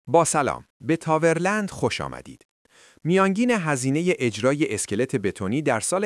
با سلام، به تاورلند خوش آمدید. میانگین هزینه اجرای اسکلت بتونی در سال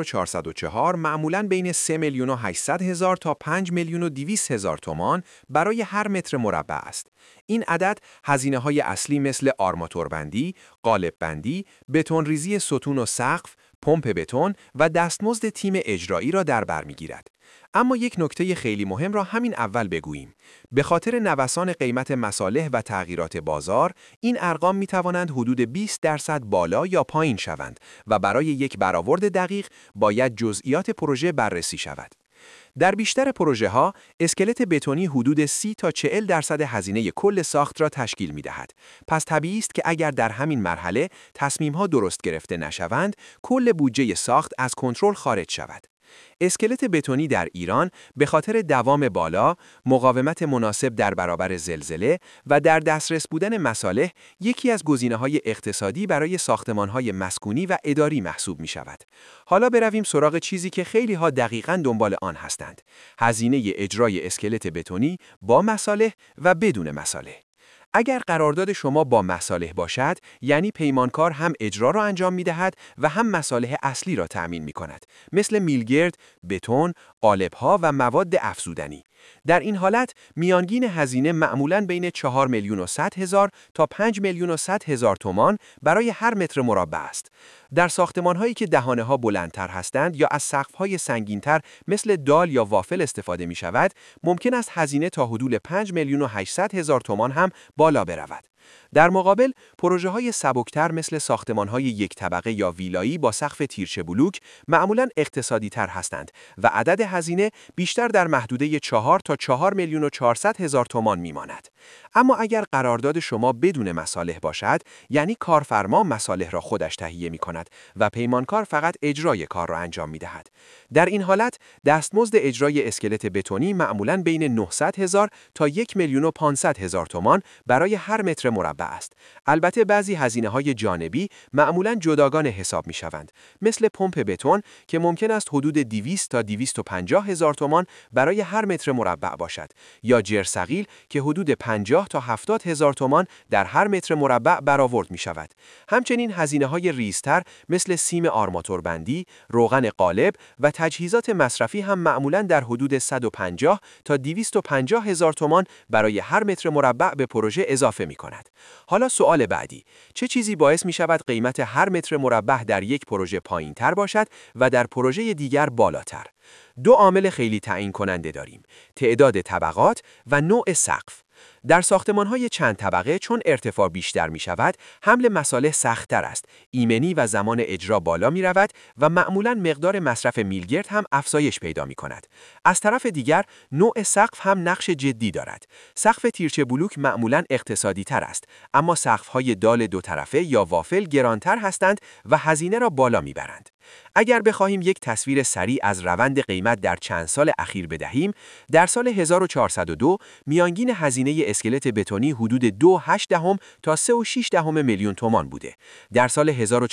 1404 معمولاً بین 3,800,000 تا 5,200,000 تومان برای هر متر مربع است. این عدد هزینه‌های اصلی مثل آرماتوربندی، قالب‌بندی، بتون‌ریزی ستون و سقف، پمپ بتون و دستمزد تیم اجرایی را در بر می‌گیرد. اما یک نکته خیلی مهم را همین اول بگوییم. به خاطر نوسان قیمت مصالح و تغییرات بازار، این ارقام می توانند حدود 20% بالا یا پایین شوند و برای یک برآورد دقیق باید جزئیات پروژه بررسی شود. در بیشتر پروژه‌ها، اسکلت بتونی حدود 30 تا 40% هزینه کل ساخت را تشکیل می‌دهد. پس طبیعی است که اگر در همین مرحله تصمیم‌ها درست گرفته نشوند، کل بودجه ساخت از کنترل خارج شود. اسکلت بتونی در ایران به خاطر دوام بالا، مقاومت مناسب در برابر زلزله و در دسترس بودن مصالح یکی از گزینه‌های اقتصادی برای ساختمان‌های مسکونی و اداری محسوب می‌شود. حالا برویم سراغ چیزی که خیلی‌ها دقیقاً دنبال آن هستند: هزینه اجرای اسکلت بتونی با مصالح و بدون مصالح. اگر قرارداد شما با مصالح باشد، یعنی پیمانکار هم اجرا را انجام می‌دهد و هم مصالح اصلی را تأمین می‌کند، مثل میلگرد، بتون، قالب‌ها و مواد افزودنی. در این حالت، میانگین هزینه معمولاً بین 4,100,000 تا 5,100,000 تومان برای هر متر مربع است. در ساختمان‌هایی که دهانه‌ها بلندتر هستند یا از سقف‌های سنگین‌تر مثل دال یا وافل استفاده می‌شود، ممکن است هزینه تا حدود 5,800,000 تومان هم بالا برود. در مقابل، پروژه‌های سبکتر مثل ساختمان‌های یک طبقه یا ویلایی با سقف تیرچه بلوک معمولاً اقتصادی‌تر هستند و عدد هزینه بیشتر در محدوده 4 تا 4,400,000 تومان می‌ماند. اما اگر قرارداد شما بدون مصالح باشد، یعنی کارفرما مصالح را خودش تهیه می‌کند و پیمانکار فقط اجرای کار را انجام می‌دهد. در این حالت، دستمزد اجرای اسکلت بتونی معمولاً بین 900,000 تا 1,500,000 تومان برای هر متر مربع است. البته بعضی هزینه‌های جانبی معمولاً جداگانه حساب می‌شوند، مثل پمپ بتون که ممکن است حدود 200 تا 250,000 تومان برای هر متر مربع باشد، یا جرثقیل که حدود 50 تا 70,000 تومان در هر متر مربع برآورد می‌شود. همچنین هزینه‌های ریزتر مثل سیم آرماتوربندی، روغن قالب و تجهیزات مصرفی هم معمولاً در حدود 150 تا 250,000 تومان برای هر متر مربع به پروژه اضافه می‌کند. حالا سوال بعدی: چه چیزی باعث می‌شود قیمت هر متر مربع در یک پروژه پایین‌تر باشد و در پروژه دیگر بالاتر؟ دو عامل خیلی تعیین کننده داریم: تعداد طبقات و نوع سقف. در ساختمان‌های چند طبقه چون ارتفاع بیشتر می‌شود، حمل مصالح سخت‌تر است، ایمنی و زمان اجرا بالا می‌رود و معمولاً مقدار مصرف میلگرد هم افزایش پیدا می‌کند. از طرف دیگر، نوع سقف هم نقش جدی دارد. سقف تیرچه بلوک معمولاً اقتصادی‌تر است، اما سقف‌های دال دو طرفه یا وافل گرانتر هستند و هزینه را بالا می‌برند. اگر بخواهیم یک تصویر سریع از روند قیمت در چند سال اخیر بدهیم، در سال 1402 میانگین هزینه اسکلت بتونی حدود 2.8 تا 3.6 میلیون تومان بوده. در سال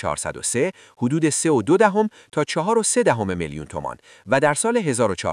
1403 حدود 3.2 تا 4.3 میلیون تومان و در سال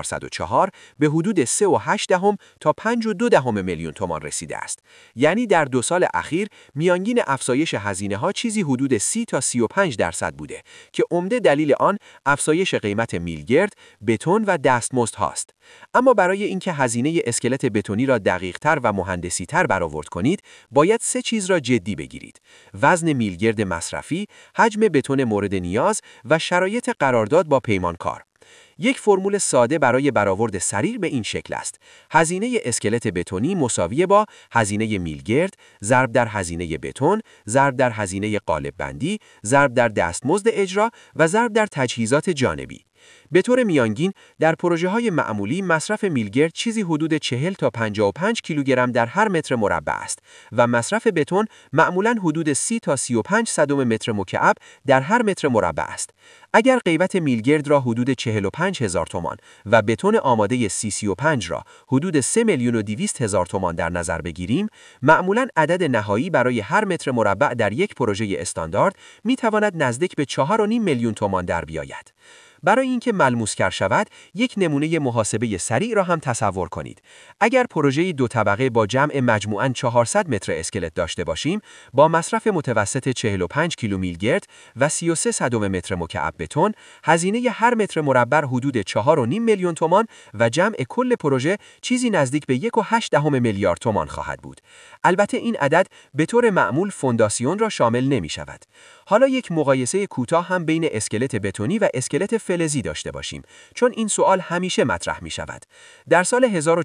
1404 به حدود 3.8 تا 5.2 میلیون تومان رسیده است. یعنی در 2 سال اخیر میانگین افزایش هزینه‌ها چیزی حدود 30 تا 35% بوده که عمده دلیل آن افزایش قیمت میلگرد، بتون و دستمزد هاست. اما برای اینکه هزینه اسکلت بتونی را دقیق‌تر و مهندسی‌تر برآورد کنید، باید 3 چیز را جدی بگیرید: وزن میلگرد مصرفی، حجم بتون مورد نیاز و شرایط قرارداد با پیمانکار. یک فرمول ساده برای برآورد سریع به این شکل است: هزینه اسکلت بتونی مساوی با هزینه میلگرد ضرب در هزینه بتون ضرب در هزینه قالب‌بندی ضرب در دستمزد اجرا و ضرب در تجهیزات جانبی. به طور میانگین در پروژه‌های معمولی مصرف میلگرد چیزی حدود 40 تا 55 کیلوگرم در هر متر مربع است و مصرف بتون معمولاً حدود 30 تا 35 صدم متر مکعب در هر متر مربع است. اگر قیمت میلگرد را حدود 45,000 تومان و بتون آماده 35 را حدود 3,200,000 تومان در نظر بگیریم، معمولاً عدد نهایی برای هر متر مربع در یک پروژه استاندارد می‌تواند نزدیک به 4.5 میلیون تومان در بیاید. برای اینکه ملموس‌تر شود، یک نمونه محاسبه سریع را هم تصور کنید. اگر پروژه‌ای 2 طبقه با جمع مجموعاً 400 متر اسکلت داشته باشیم، با مصرف متوسط 45 کیلومیلگرد و 33 صدم متر مکعب بتون، هزینه هر متر مربع حدود 4.5 میلیون تومان و جمع کل پروژه چیزی نزدیک به 1.8 میلیارد تومان خواهد بود. البته این عدد به طور معمول فونداسیون را شامل نمی شود. حالا یک مقایسه کوتاه هم بین اسکلت بتونی و اسکلت فلزی داشته باشیم، چون این سوال همیشه مطرح می شود. در سال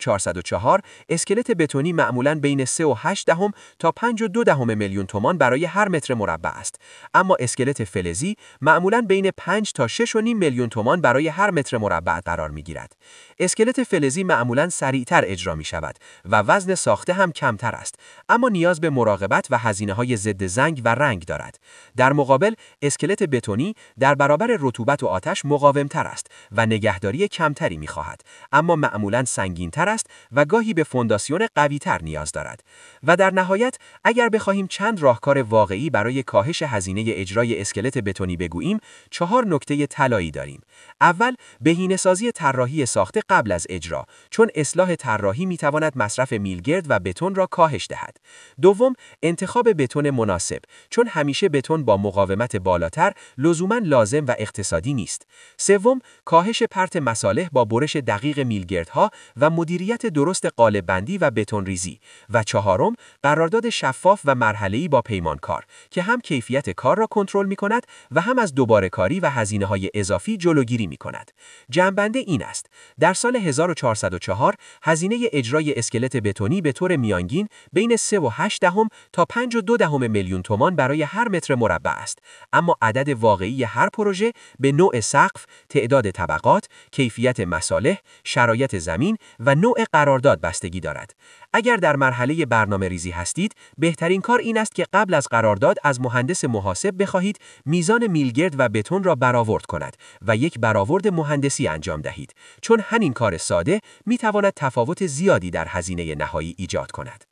1404 اسکلت بتونی معمولاً بین 3.8 تا 5.2 میلیون تومان برای هر متر مربع است، اما اسکلت فلزی معمولاً بین 5 تا 6.5 میلیون تومان برای هر متر مربع قرار می گیرد. اسکلت فلزی معمولاً سریعتر اجرا می شود و وزن ساخته هم کمتر است، اما نیاز به مراقبت و هزینه‌های ضد زنگ و رنگ دارد. در مقابل، اسکلت بتونی در برابر رطوبت و آتش مقاومتر است و نگهداری کمتری می‌خواهد، اما معمولاً سنگین‌تر است و گاهی به فونداسیون قوی‌تر نیاز دارد. و در نهایت، اگر بخواهیم چند راهکار واقعی برای کاهش هزینه اجرای اسکلت بتونی بگوییم، 4 نکته طلایی داریم. اول، بهینه‌سازی طراحی ساخته قبل از اجرا، چون اصلاح طراحی می‌تواند مصرف میلگرد و بتون را کاهش دهد. دوم، انتخاب بتون مناسب، چون همیشه بتون با مقاومت بالاتر لزوماً لازم و اقتصادی نیست. سوم، کاهش پرت مصالح با برش دقیق میلگردها و مدیریت درست قالب‌بندی و بتون ریزی. و چهارم، قرارداد شفاف و مرحله‌ای با پیمانکار که هم کیفیت کار را کنترل می‌کند و هم از دوباره‌کاری و هزینه‌های اضافی جلوگیری می‌کند. جمع‌بندی این است: در سال 1404 هزینه اجرای اسکلت بتونی به طور میانگین بین 3.8 تا 5.2 میلیون تومان برای هر متر مربع است، اما عدد واقعی هر پروژه به نوع سقف، تعداد طبقات، کیفیت مصالح، شرایط زمین و نوع قرارداد بستگی دارد. اگر در مرحله برنامه‌ریزی هستید، بهترین کار این است که قبل از قرارداد از مهندس محاسب بخواهید میزان میلگرد و بتون را برآورد کند و یک برآورد مهندسی انجام دهید، چون همین کار ساده می‌تواند تفاوت زیادی در هزینه نهایی ایجاد کند.